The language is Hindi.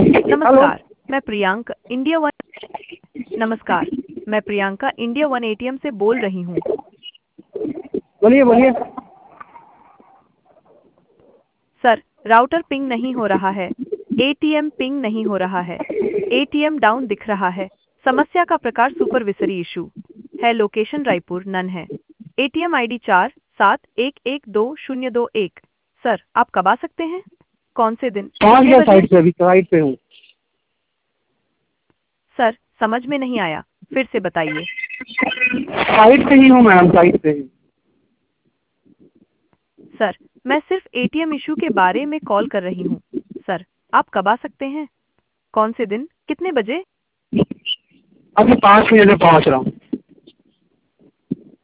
हेलो। नमस्कार, मैं प्रियांक इंडिया वन नमस्कार, मैं प्रियंका इंडिया वन एटीएम से बोल रही हूँ। बोलिए बोलिए। सर, राउटर पिंग नहीं हो रहा है। एटीएम पिंग नहीं हो रहा है। एटीएम डाउन दिख रहा है। समस्या का प्रकार सुपरविसरी इशू है। लोकेशन रायपुर नन है। ATM ID 47112021। सर, आप कब आ सकते हैं? कौन से दिन, पहुंच कितने गया बजे? साइड पे, अभी साइड पे हूँ। सर, समझ में नहीं आया, फिर से बताइए। साइड पे ही हूँ मैडम, साइड पे ही। सर, मैं सिर्फ एटीएम इशू के बारे में कॉल कर रही हूँ। सर, आप कब आ सकते हैं? कौन से दिन, कितने बजे? अभी 5 मिनट में पहुंच रहा हूँ।